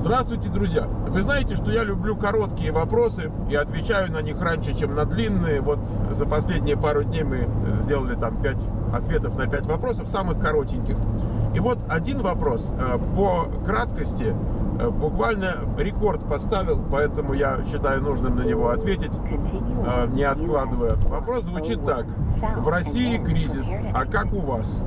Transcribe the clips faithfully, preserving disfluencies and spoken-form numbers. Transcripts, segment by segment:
Здравствуйте, друзья! Вы знаете, что я люблю короткие вопросы и отвечаю на них раньше, чем на длинные. Вот за последние пару дней мы сделали там пять ответов на пять вопросов, самых коротеньких. И вот один вопрос по краткости буквально рекорд поставил, поэтому я считаю нужным на него ответить, не откладывая. Вопрос звучит так. В России кризис, а как у вас?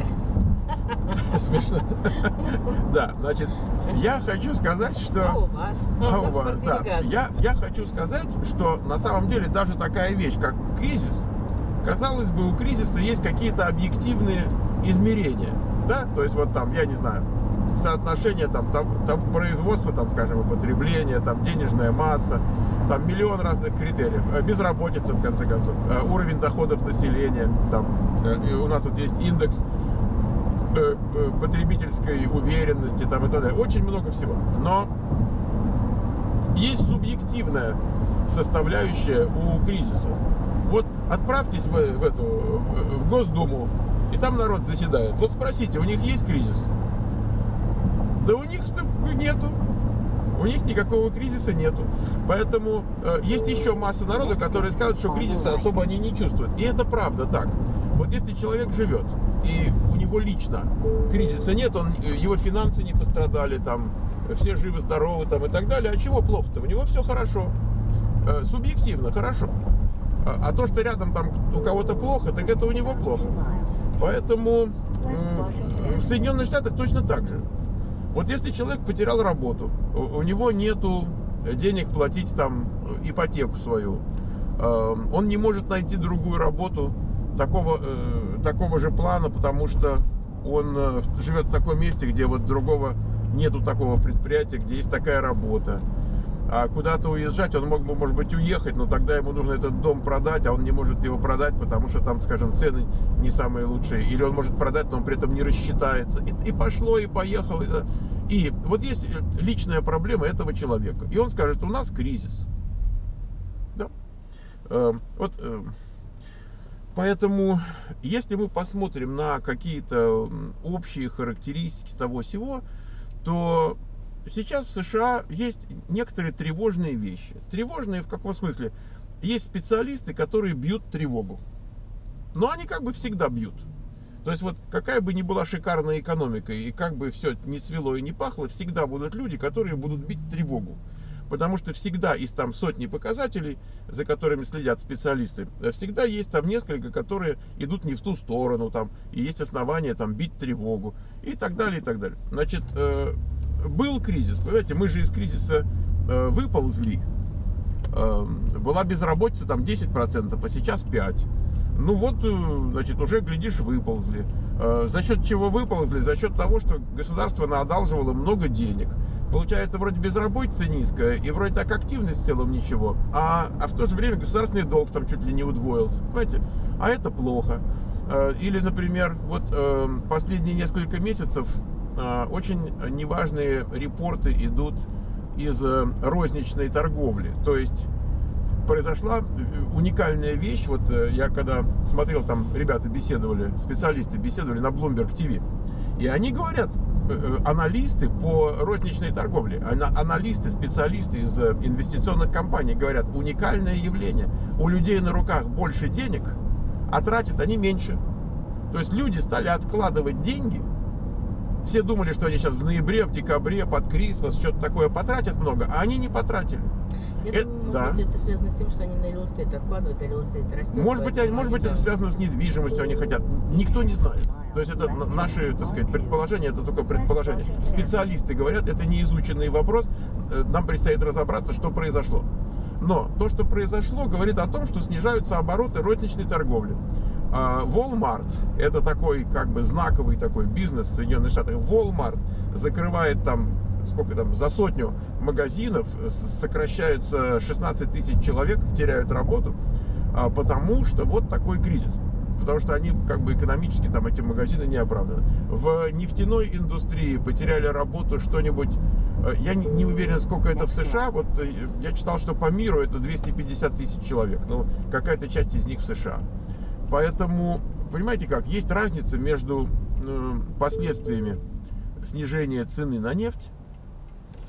Смешно. Да, значит, я хочу сказать, что... А у вас? А у вас, да. Я, я хочу сказать, что на самом деле даже такая вещь, как кризис, казалось бы, у кризиса есть какие-то объективные измерения, да? То есть вот там, я не знаю, соотношение там, там, там производства, там, скажем, и потребления, там денежная масса, там миллион разных критериев, безработица, в конце концов, уровень доходов населения, там, у нас тут есть индекс потребительской уверенности, там и так далее. Очень много всего. Но есть субъективная составляющая у кризиса. Вот отправьтесь в, в эту в Госдуму, и там народ заседает. Вот спросите, у них есть кризис? Да у них нету. У них никакого кризиса нету. Поэтому э, есть еще масса народа, которые скажут, что кризиса особо они не чувствуют. И это правда так. Вот если человек живет, и у него лично кризиса нет, он, его финансы не пострадали, там, все живы-здоровы там, и так далее, а чего плохо-то? У него все хорошо. Э, субъективно хорошо. А, а то, что рядом там у кого-то плохо, так это у него плохо. Поэтому э, в Соединенных Штатах точно так же. Вот если человек потерял работу, у него нету денег платить там ипотеку свою, он не может найти другую работу такого, такого же плана, потому что он живет в таком месте, где вот другого нету такого предприятия, где есть такая работа. А куда-то уезжать, он мог бы, может быть, уехать, но тогда ему нужно этот дом продать, а он не может его продать, потому что там, скажем, цены не самые лучшие. Или он может продать, но он при этом не рассчитается. И, и пошло, и поехало. И, и вот есть личная проблема этого человека. И он скажет, у нас кризис. Да? Э, вот, э, поэтому, если мы посмотрим на какие-то общие характеристики того-сего, то... Сейчас в США есть некоторые тревожные вещи. Тревожные в каком смысле? Есть специалисты, которые бьют тревогу. Но они как бы всегда бьют. То есть вот какая бы ни была шикарная экономика, и как бы все не цвело и не пахло, всегда будут люди, которые будут бить тревогу. Потому что всегда из там сотни показателей, за которыми следят специалисты, всегда есть там несколько, которые идут не в ту сторону, там, и есть основания там бить тревогу, и так далее, и так далее. Значит, э, был кризис, понимаете, мы же из кризиса э, выползли. Э, была безработица там десять процентов, а сейчас пять процентов. Ну вот, значит, уже, глядишь, выползли. Э, за счет чего выползли? За счет того, что государство наодалживало много денег. Получается, вроде безработица низкая, и вроде так активность в целом ничего. А, а в то же время государственный долг там чуть ли не удвоился. Понимаете? А это плохо. Э, или, например, вот э, последние несколько месяцев очень неважные репорты идут из розничной торговли. То есть произошла уникальная вещь. Вот я когда смотрел, там ребята беседовали, специалисты беседовали на Bloomberg ти ви, и они говорят, аналисты по розничной торговле, аналисты, специалисты из инвестиционных компаний говорят, уникальное явление. У людей на руках больше денег, а тратят они меньше. То есть люди стали откладывать деньги. Все думали, что они сейчас в ноябре, в декабре, под Крисмас, что-то такое потратят много, а они не потратили. Я это, думаю, да. Может, это связано с тем, что они на реал-эстейт откладывают, а реал-эстейт растет. Может быть, может быть, это связано с недвижимостью, они хотят. Никто не знает. То есть это наши, так сказать, предположения, это только предположение. Специалисты говорят, это не изученный вопрос, нам предстоит разобраться, что произошло. Но то, что произошло, говорит о том, что снижаются обороты розничной торговли. Walmart, это такой как бы знаковый такой бизнес в Соединенных Штатах. Walmart закрывает там, сколько там, за сотню магазинов, сокращаются шестнадцать тысяч человек, теряют работу, потому что вот такой кризис. Потому что они как бы экономически там эти магазины не оправданы. В нефтяной индустрии потеряли работу что-нибудь, я не, не уверен, сколько это в США, вот я читал, что по миру это двести пятьдесят тысяч человек, но какая-то часть из них в США. Поэтому, понимаете как, есть разница между э, последствиями снижения цены на нефть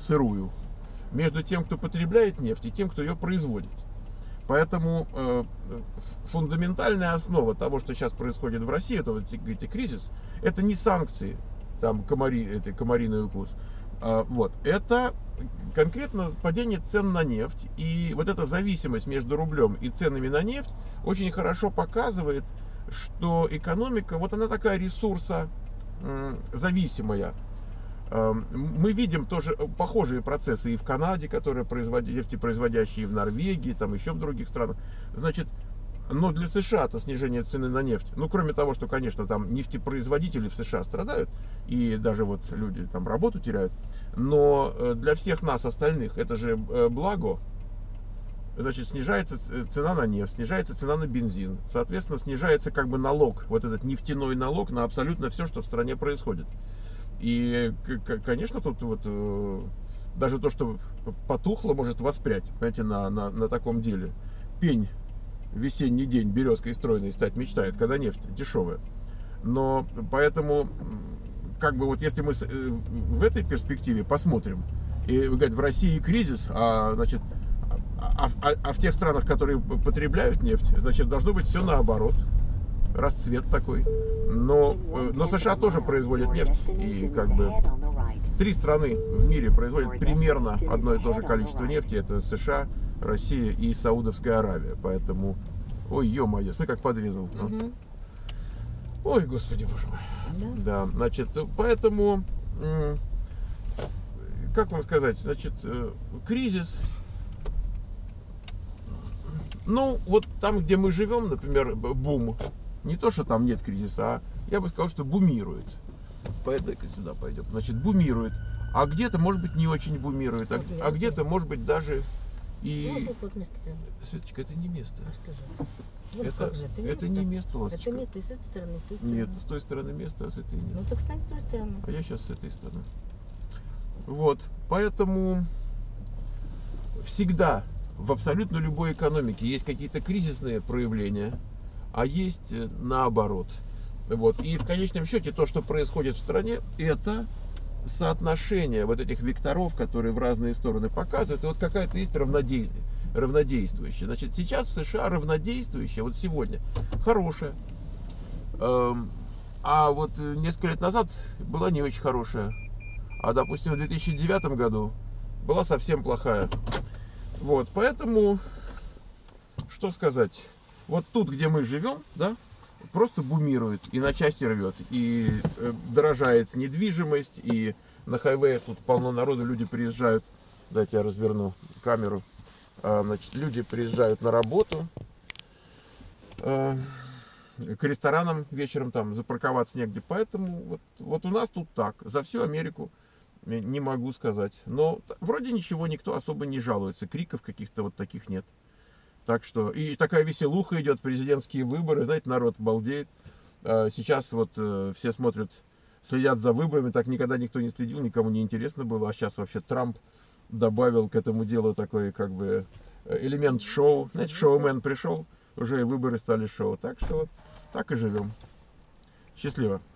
сырую, между тем, кто потребляет нефть, и тем, кто ее производит. Поэтому э, фундаментальная основа того, что сейчас происходит в России, это вот эти кризис, это не санкции, там комари, это комариный укус, а, вот, это конкретно падение цен на нефть. И вот эта зависимость между рублем и ценами на нефть очень хорошо показывает, что экономика, вот она такая ресурсозависимая. Мы видим тоже похожие процессы и в Канаде, которые производят нефтепроизводящие, и в Норвегии, там еще в других странах. Значит, но для США это снижение цены на нефть. Ну, кроме того, что, конечно, там нефтепроизводители в США страдают, и даже вот люди там работу теряют. Но для всех нас остальных это же благо. Значит, снижается цена на нефть, снижается цена на бензин. Соответственно, снижается как бы налог, вот этот нефтяной налог на абсолютно все, что в стране происходит. И, конечно, тут вот даже то, что потухло, может воспрять, понимаете, на, на, на таком деле. Пень весенний день березкой стройной стать мечтает, когда нефть дешевая. Но поэтому, как бы вот если мы в этой перспективе посмотрим, и вы говорите, в России кризис, а, значит, а, а, а в тех странах, которые потребляют нефть, значит, должно быть все наоборот. Расцвет такой. Но, но США тоже производят нефть, и как бы три страны в мире производят примерно одно и то же количество нефти. Это США, Россия и Саудовская Аравия. Поэтому, ой, ё-моё, смотри, как подрезал. Угу. Ой, господи, боже мой. Да. Да, значит, поэтому, как вам сказать, значит, кризис. Ну, вот там, где мы живем, например, бум. Не то, что там нет кризиса, а я бы сказал, что бумирует. Поэтому сюда пойдем. Значит, бумирует. А где-то, может быть, не очень бумирует. А, а где-то, может быть, даже и... Ну, вот, вот место прямо. Светочка, это не место. А что же? Вот это, как же? Это, это не место, ласточка. Это место и с этой стороны, и с той стороны. Нет, с той стороны место, а с этой нет. Ну, так стань с той стороны. А я сейчас с этой стороны. Вот. Поэтому всегда в абсолютно любой экономике есть какие-то кризисные проявления, а есть наоборот. Вот. И в конечном счете то, что происходит в стране, это соотношение вот этих векторов, которые в разные стороны показывают. И вот какая-то есть равнодей... равнодействующая. Значит, сейчас в США равнодействующая, вот сегодня, хорошая. Эм, а вот несколько лет назад была не очень хорошая. А, допустим, в две тысячи девятом году была совсем плохая. Вот, поэтому, что сказать, вот тут, где мы живем, да, просто бумирует и на части рвет, и э, дорожает недвижимость, и на хайвеях тут полно народу, люди приезжают, дайте я разверну камеру, а, значит, люди приезжают на работу, э, к ресторанам вечером там запарковаться негде, поэтому вот, вот у нас тут так, за всю Америку не могу сказать. Но вроде ничего, никто особо не жалуется. Криков каких-то вот таких нет. Так что, и такая веселуха идет, президентские выборы, знаете, народ балдеет. Сейчас вот все смотрят, следят за выборами, так никогда никто не следил, никому не интересно было. А сейчас вообще Трамп добавил к этому делу такой, как бы, элемент шоу. Знаете, шоумен пришел, уже и выборы стали шоу. Так что вот, так и живем. Счастливо.